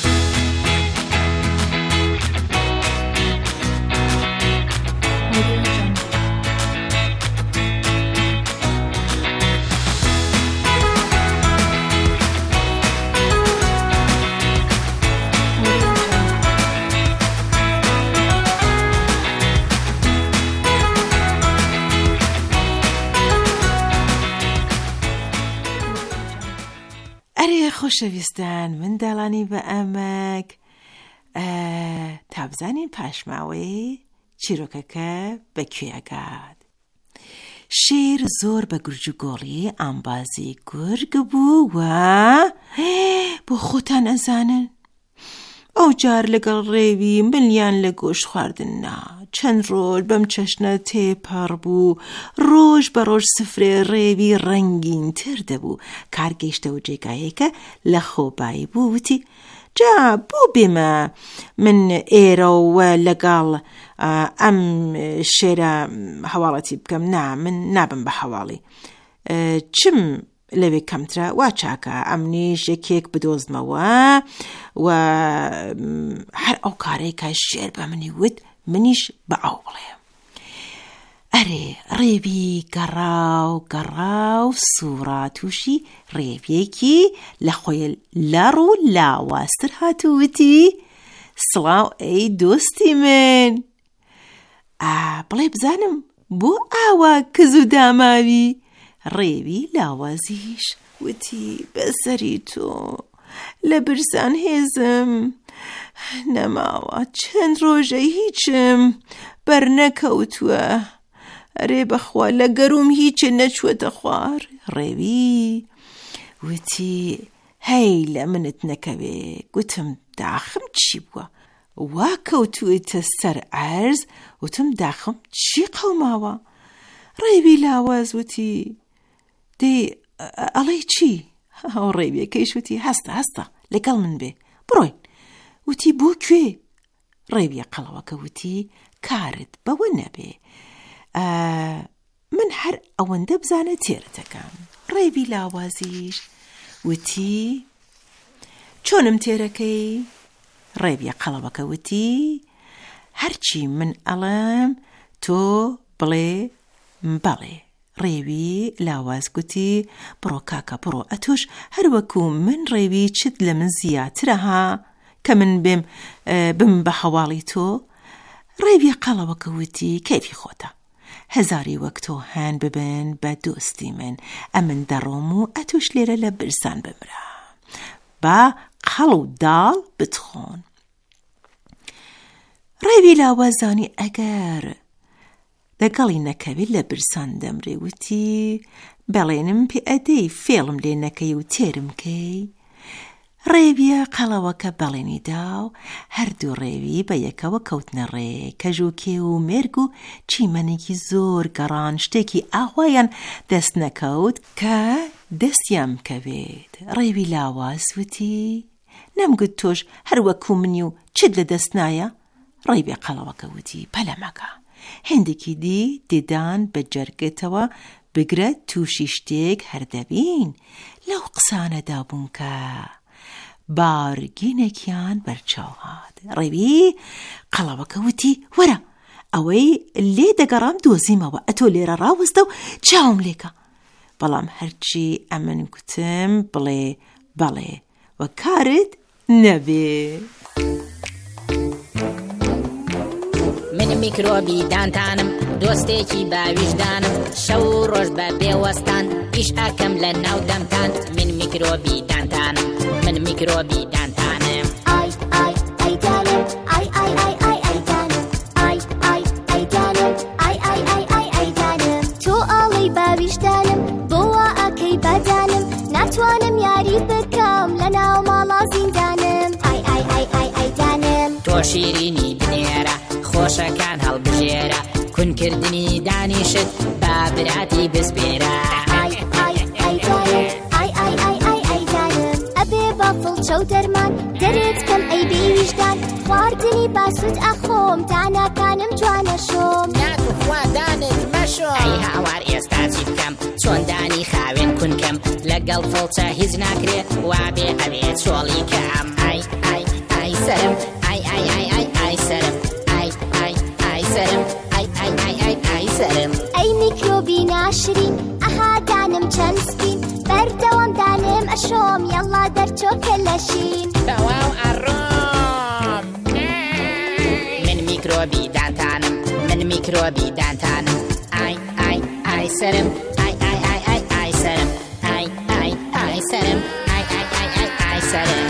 ئەرێ خۆشەویستان منداڵانی بە ئەمەک تا بزانین پاشماوەی چیرۆکەکە بەکوێگات. شێر زۆر بە گورج و گۆڵی ئامبازی گورگ بوو و بۆ خۆتان ئەزانن ئەو جار لەگەڵ ڕێوی ملیان لە گۆشت خواردننا چەند ڕۆژ بەم چەشنە تێپەڕ بوو. ڕۆژ بە ڕۆژ سفرێ ڕێوی ڕەنگین تر دەبوو. کارگەیشتەوە جێگایەکە لە خۆبایی بوو وتی جا بۆ بێمە من ئێرە و لەگەڵ ئەم شێرە هەواڵەتی بکەم. نا من نابم بە هەواڵی چم لەوێ کەمترە وا چاکە ئەمنیش یەکێک بدۆزمەوە و هەر ئەو کارەی کە شێر بە منی وت منیش بە ئەو بڵێ. ئەرێ ڕێوی گەڕاو گەڕاو سوورا تووشی ڕێویەکی لە خۆی لەڕ و لاواستر هاتووتی سڵاو ئەی دۆستی من بڵێ بزانم بۆ ئاوا کز و داماوی. ڕێوی لاوازیش وتی بەسەری تۆ لە برسان هێزم نەماوە چەند ڕۆژە هیچم بەرنەکەوتووە. ئەرێ بەخوا لە گەروم هیچێ نەچووەتە خوار. ڕێوی وتی هەی لە منت نەکەوێ. گوتم داخم چی بووە وا کەوتوویتە سەر عەرز. وتم داخم چی قەوماوە. ڕێوی لاواز وتی دێ ئەڵێ چی؟ ئەو ڕێویەکەیش وتی هەستە هەستە لەگەڵ من بێ بڕۆین. وتی بۆ کوێ؟ ڕێویە قەڵەوەکە وتی کارت بەوە نەبێ من هەر ئەوەندە بزانە تێرەتەکەم. ڕێوی لاوازیش وتی چۆنم تێرەکەی؟ ڕێویە قەڵەوەکە وتی هەرچی من ئەڵێم تۆ بڵێ بەڵێ. ڕێوی لاواز گوتی بڕۆ کاکە بڕۆ ئەتۆش هەروەکو من ڕێوی چت لە من زیاترە ها کە من بێم بم بە هەواڵی تۆ. ڕێوی قەڵەوەکە وتی کەیفی خۆتە هەزاری وەک تۆ هەن ببن بە دۆستی من ئەمن دەڕۆم و ئەتۆش لێرە لە برسان بمرە با قەڵ و داڵ بتخۆن. ڕێوی لاوازانی ئەگەر لەگەڵی نەکەوێت لە برسان دەمرێ وتی بەڵێنم پێ ئەدەی فێڵم لێ نەکەی و تێرم کەی. ڕێویە قەڵەوەکە بەڵێنی دا و هەردوو ڕێوی بە یەکەوە کەوتنە ڕێ کەژوکێ و مێرگ و چیمەنێکی زۆر گەڕان شتێکی ئاوایان دەست نەکەوت کە دەستیان بکەوێت. ڕێوی لاواز وتی نەمگوت تۆش هەروەکو منی و چت لە دەست نایە؟ ڕێوی قەڵەوەکە وتی پەلەمەکە هێندێکی دی دیدان بە جەرگێتەوە بگرە تووشی شتێک هەردەبین لەو قسانەدا بوون کە بارگینێکیان بەرچاو هات. ڕێوی قەڵەوەکە وتی وەرە ئەوەی لێ دەگەڕام دۆزیمەوە ئەتۆ لێرە ڕاوەستە و چاوم لێکە. بەڵام هەرچی ئەمن گوتم بڵێ بەڵێ و کارت نەبێ. من میکرۆبی دانتانم دۆستێکی باویژدانم شەو ڕۆژ بە بێوەستان ئیش ئەکەم لە ناو دەمتان. من میکرۆبی دانتانم من میکرۆبی دانتانم. ئای ئای ئەی جانم ئای ئای ئای ئای ئەی جانم ئای ئای ئەی جانم ئای ئای ئای ئای ئەی جانم. تۆ ئاڵەی باویژدانم بۆ وا ئەکەی بەجانم ناتوانم یاری بکەم لە ناو ماڵا زیندانم. شیرینی بنێرە خۆشەکان هەڵبژێرە کونکردنی دانیشت با براتی بسپێرە ئای ئای ئای جانم ئای ئای ئای ئای ئای جانم ئەبێ بەفڵ چەو دەرمان دەرێت کەم ئەی بێویژدان خواردنی باسوود ئەخۆم داناکانم جوانە شۆم ناتوخوا دانت مەشۆ ئەی هاوار ئێستا چی بکەم چۆن دانی خاوێن کونکەم لەگەڵ فڵچە هیچ ناکرێت وابێ ئەوێت چۆڵی کەم ئای ئای ئای سەرم ئای ئای ئای ئای ئای سەرم ئای ئای ئای سەرم ئای ئای ئای ئای ئای سەرم ئەی میکرۆبی ناشرین ئەها دانم چەند سپین بەردەوام دانم ئەشۆم یەڵا دەرچۆکە لەشین تەواو ئەڕۆم من میکرۆبی دانتانم من میکرۆبی دانتانم ئای ئای ئای سەرم ئای ئای ئای ئای ئای سەرم ئای ئای ئای سەرم ئای ئای ئای ئای ئای سەرم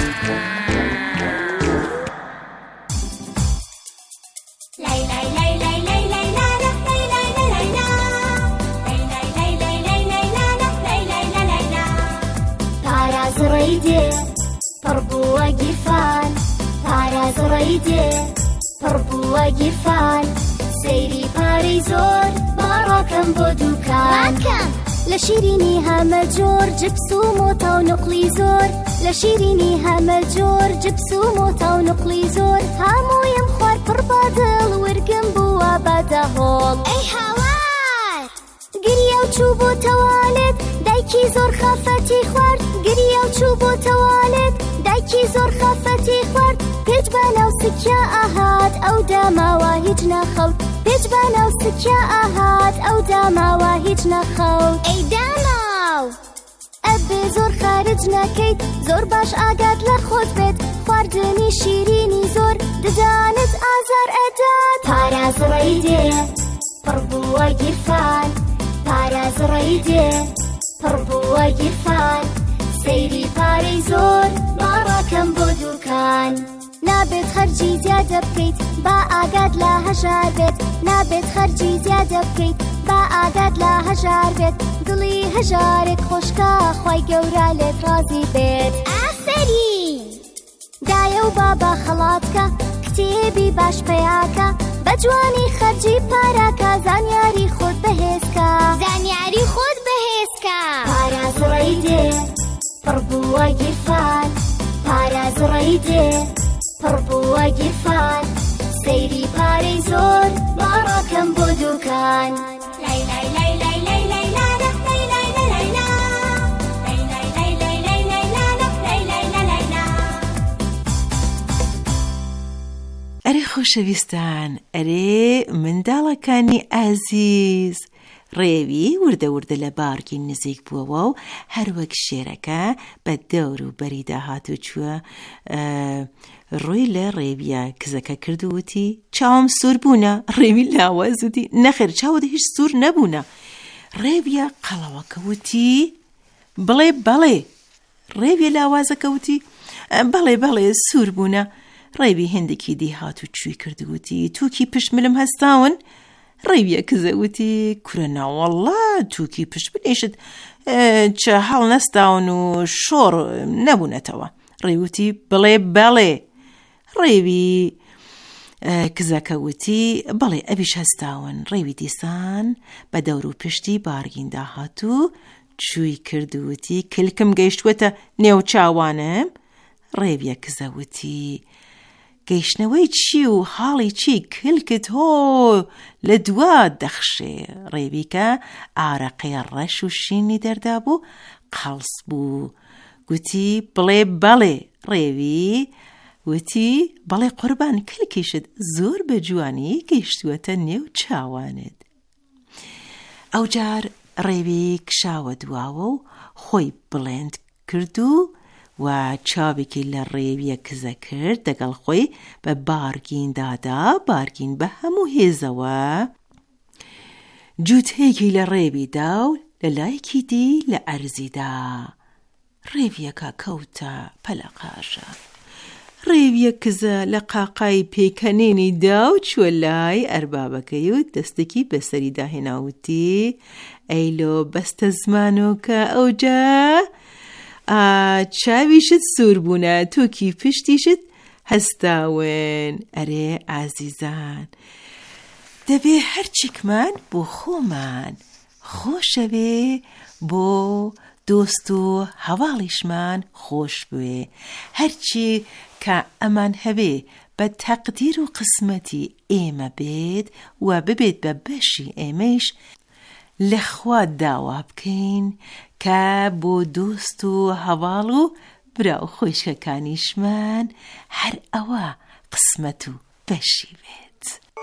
لای لای لای لای لای لای لا لای لای لای لای لا لای لای لای لای لای لای لا لای لای لای لای لا پاراز ڕێیدێ پڕ بووە گیرفان پاراز ڕێیدێ پڕ بووە گیرفان سەیری پارەی زۆر باڕاکەم بۆ دووکان لە شیرینی هەمە جۆر جبس و مۆتا و نوقلی زۆر لە شیرینی هەمە جۆر جبس و مۆتا و نوقلی زۆر هەموویم خوارد پڕ بادڵ ورگم بووە بەدەهۆڵ ئەی هاوار گریە و چوو بۆ تەوالێت دایکی زۆر خەفەتی خوارد گریە و چوو بۆ تەوالێت دایکی زۆر خەفەتی خوارد پێچ بە ناو سکیا ئاهات ئەو داماوە هیچ نەخەوت پێچ بە ناو سکیا ئاهات ئەو داماوە هیچ نەخەوت ئەی داماو ئەبێ زۆر خارج نەکەیت زۆر باش ئاگات لە خۆت بێت خواردنی شیرینی زۆر دەزانت ئازار ئەدات پاراز ڕێیدێ پڕ بووە گیرفان پاراز ڕێیدێ پڕ بووە گیرفان سەیری پارەی زۆر باڕاکەم بۆ دووکان نابێت خەرجی زیادە بکەیت با ئاگات لە هەژار بێت نابێت خەرجی زیادە بکەیت با ئاگات لە هەژار بێت دڵی هەژارێک خۆشکە خوای گەورە لێت ڕازی بێت ئافەرین دایە و بابا خەڵاتکە کتێبی باش پێیاکە بە جوانی خەرجی پارەکە زانیاری خۆت بەهێزکە زانیاری خۆت بەهێزکە پاراز ڕێیدێ پڕ بووە گیرفان پاراز ڕێیدێ پڕ بووە گیرفان سەیری پارەی زۆر باڕاکەم بۆ دووکان لای لای لای لای لای لای لا لای لای لای لای لا لای لای لای لای لای لای لا لای لای لای لای لا ئەرێ خۆشەویستان ئەرێ منداڵەکانی ئازیز ڕێوی وردە وردە لە بارگی نزیک بووەوە و هەروەک شێرەکە بە دەور و بەریدا هاتو چووە ڕووی لە ڕێویە کزەکە کردووتی چاوم سوور بوونە ڕێوی لاوازوتی نەخێر چاوت هیچ سوور نەبوونە ڕێویە قەڵەوەکەوتی بڵێ بەڵێ ڕێویە لاوازەکەوتی بەڵێ بەڵێ سوور بوونە ڕێوی هێندێکی دی هاتو چووی کردووتی تووکی پشتملم هەستاون ڕێویە کزەوتی کورە ناوەڵڵا تووکی پشت بنێشت چە هەڵ نەستاون و شۆڕ نەبوونەتەوە ڕێوتی بڵێ بەڵێ ڕێوی کزەکەوتی بەڵێ ئەویش هەستاون ڕێوی دیسان بە دەور و پشتی بارگیندا هاتوو چووی کردووتی کلکم گەیشتوەتە نێو چاوانم ڕێویە کزەوتی گەیشتنەوەی چی و حاڵی چی کلکت هۆ لە دوا دەخشێ ڕێویکە ئارەقەی ڕەش و شینی دەردا بوو قەڵس بوو گوتی بڵێ بەڵێ ڕێوی وتی بەڵێ قوربان کلکیشت زۆر بە جوانی گەیشتووەتە نێو چاوانت ئەوجار ڕێوی کشاوە دواوە و خۆی بڵێند کردو و چاوێکی لە ڕێویە کزە کرد دەگەڵ خۆی بە بارگین دادا بارگین بە هەموو هێزەوە جووتەیەکی لە ڕێوی دا و لە لایەکی دی لە ئەرزیدا ڕێویەکە کەوتە پەلەقاشە ڕێویە کزە لە قاقای پێکەنێنی دا و چوە لای ئەربابەکەی و دەستێکی بەسەری داهێناوتی ئەیلۆ بەستە زمانۆکە ئەوجا چاویشت سوور بوونە تووکی پشتیشت هەستاون. ئەرێ ئازیزان، دەبێ هەرچیکمان بۆ خۆمان خۆشەوێ، بۆ دۆست و هەواڵیشمان خۆش بوێ. هەرچی کە ئەمان هەبێ بە تەقدیر و قسمەتی ئێمە بێت و ببێت بە بەشی ئێمەش، لەخوا داوا بکەین کە بۆ دۆست و هەواڵ و براو خۆشکەکانیشمان هەر ئەوە قسمەت و بەشی بێت.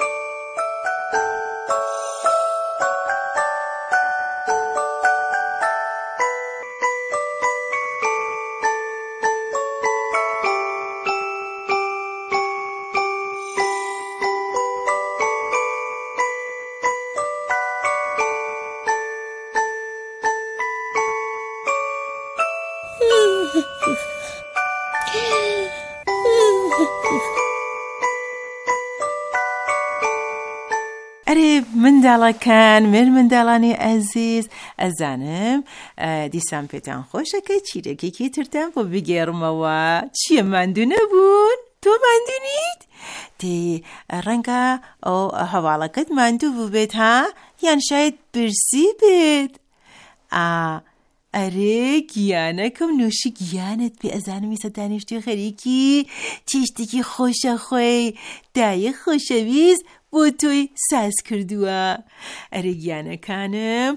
ئەرێ منداڵەکان، من منداڵانی ئەزیز، ئەزانم دیسان پێتان خۆشەکە چیرەکێکی ترتان بۆ بگێڕمەوە. چییە، ماندوو نەبوون؟ تۆ ماندوونیت؟ تێ ڕەنگە ئەو هەواڵەکەت ماندوو بوو بێت ها، یان شاید برسی بێت. ئا ئەرێ گیانەکەم نووشی گیانت پێ ئەزانم ویسە دانیشتی خەریکی تیشتێکی خۆشە خۆی دایە خۆشەویست بۆ تۆی ساز کردووە. ئەرێ گیانەکانم،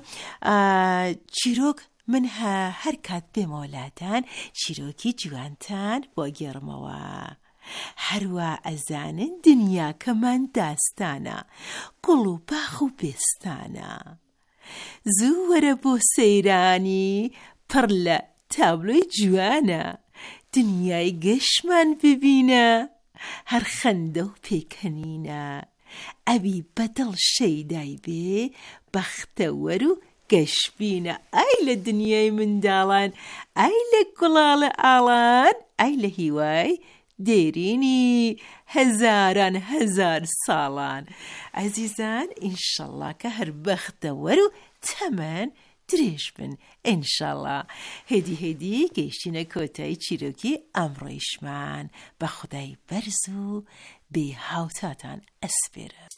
چیرۆک من هەر کات بێمەوەلاتان چیرۆکی جوانتان بۆ گێڕمەوە. هەروە ئەزانن دنیاکەمان داستانە، گوڵ و باخ و بێستانە. زوو وەرە بۆ سەیرانی پڕ لە تابلۆی جوانە، دنیای گەشمان ببینە هەر خەندە و پێکەنینە. ئەبی بەدڵ شەیدای بێ بەختەوەر و گەشبینە. ئای لە دنیای منداڵان، ئای لە گوڵاڵە ئاڵان، ئای لە هیوای دێرینی هەزاران هەزار ساڵان. ئەزیزان، ئینشەڵڵا کە هەر بەختەوەر و تەمەن درێژ بن ئینشەڵڵا. هێدی هێدی گەیشتینە کۆتایی چیرۆکی ئەمڕۆیشمان. بە خودای بەرز و بێ هاوتاتان ئەسپێرم.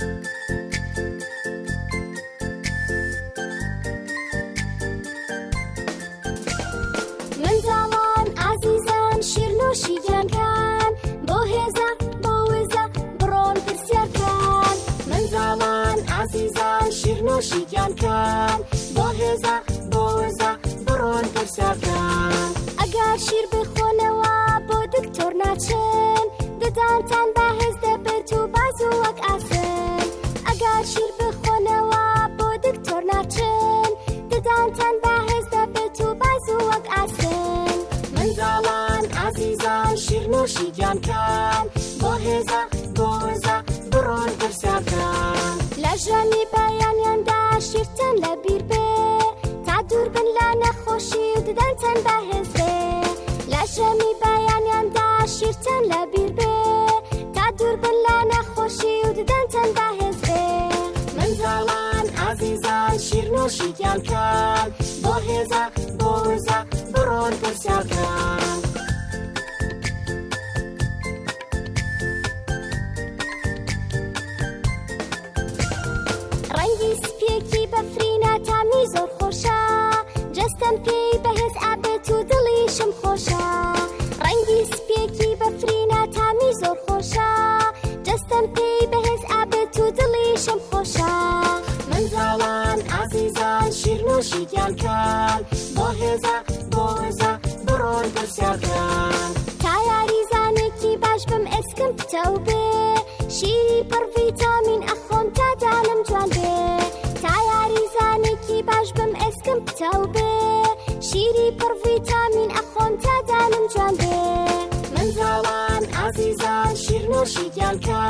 منداڵان ئازیزان، شیرنوشی گیانکان بۆ هێزە بۆ وێزە بڕۆن پرسیارکان. منداڵان ئازیزان، شیرنوشی گیانکان بۆ هێزە بۆ وێزە بڕۆن پرسیارکان. ئەگەر شیر بخۆنەوە بۆ دکتۆر ناچن، ددانتان بەهێز دەبێت و باز و وەک ئاسن. ئەگەر شیر بخۆنەوە بۆ دکتۆر ناچن، ددانتان بەهێز دەبێت و باز و وەک ئاسن. منداڵان ئازیزان، شیرنوشی گیانکان بۆ هێزە بۆ وێزە بڕۆن پرسیارکان. لە ژەمی بەیانیاندا شیرتان لەبیر بێ، تا دوور بن لە نەخۆشی و ددانتان بەهێز بێ. لە ژەمی بەیانیاندا شیرتان لەبیر بێ، تا دوور بن لە نەخۆشی و ددانتان بەهێز بێ. منداڵان ئازیزان، شیرنوشی گیانکان بۆ هێزە بۆ وێزە بڕۆن پرسیارکان. ڕەنگی سپیەکی بەفرینە تامی زۆر خۆشە، جەستەم پێی بەهێز ئابێت و دڵیشم خۆشە. ڕەنگی سپیەکی بەفرینە تامی زۆر خۆشە، جەستەم پێی بەهێز ئابێت و دڵیشم خۆشە. منداڵان ئازیزان، شیرنوشی گیانکان بۆ هێزە بۆ وێزە بڕۆن پرسیارکان. تا یاریزانێکی باش بم ئێسکم پتەو بێ، شیری پڕ ڤیتامین ئەخۆم تا دانم جوان بێ. تا یاریزانێکی باش بم ئێسکم پتەو بێ، شیری پڕ ڤیتامین ئەخۆم تا دانم جوان بێ. منداڵان ئازیزان، شیرنوشی گیانکان